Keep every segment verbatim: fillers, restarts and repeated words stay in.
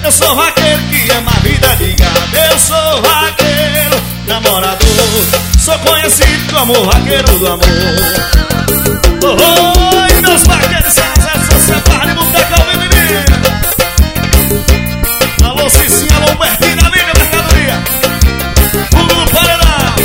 Eu sou vaqueiro que ama a vida de gado. Eu sou vaqueiro, namorador. Sou conhecido como vaqueiro do amor. Oh, oh, e meus vaqueiros são as essas separa de boteca ao menino. Alô Cicinha, alô Bertinho, da linha mercadoria. Fundo no paredão.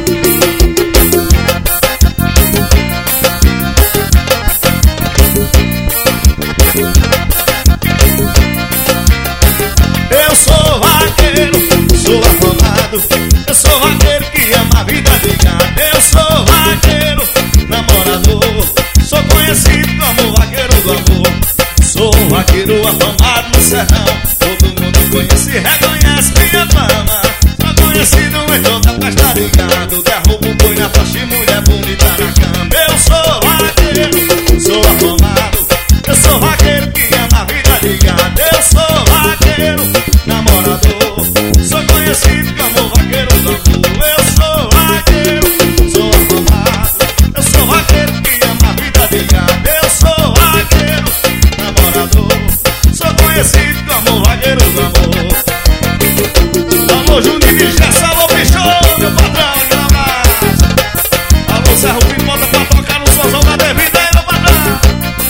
Eu sou vaqueiro, sou afamado. Eu sou vaqueiro que ama a vida de gado. Eu sou vaqueiro, namorador. Sou conhecido como vaqueiro do amor. Sou vaqueiro afamado no sertão. Todo mundo conhece e reconhece minha fama. Sou conhecido em toda festa de gado. Derrubo o boi na faixa e mulher bonita na cama. Eu sou vaqueiro, sou afamado. Eu sou vaqueiro que ama a vida de gado. Eu sou vaqueiro, namorador. Sou conhecido como vaqueiro do amor. Eu sou vaqueiro, sou afamado. Eu sou vaqueiro que ama a vida de gado. Eu sou vaqueiro, namorador. Sou conhecido como vaqueiro do amor. Alô Juninho de Gessa, alô Bichão, meu patrão, aquela abraço. Alô Serro Pinto, bota pra tocar no solzão da devida aí, meu patrão.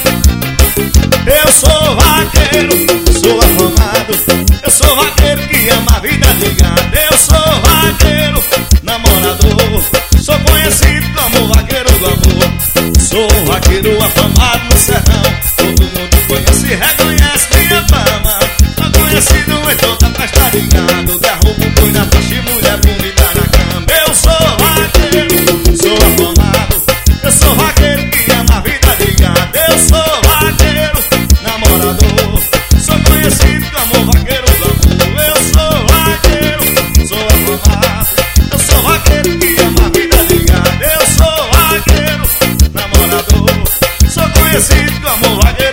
Eu sou vaqueiro, sou afamado. Eu sou vaqueiro que ama a vida de gado. Eu sou vaqueiro, namorador. Sou conhecido como vaqueiro do amor. Sou vaqueiro afamado no sertão. Todo mundo conhece e reconhece minha fama. Sou conhecido em toda festa de gado. Derrubo o boi na faixa e mulher bonita na cama. Eu sou vaqueiro, sou afamado. Eu sou vaqueiro que ama a vida de gado. Eu sou vaqueiro, namorador. Sou conhecido como vaqueiro do amor. Eu sou vaqueiro, sou afamado. Eu sou vaqueiro que ama a vida de gado. Eu sou vaqueiro, namorador. Sou conhecido como vaqueiro.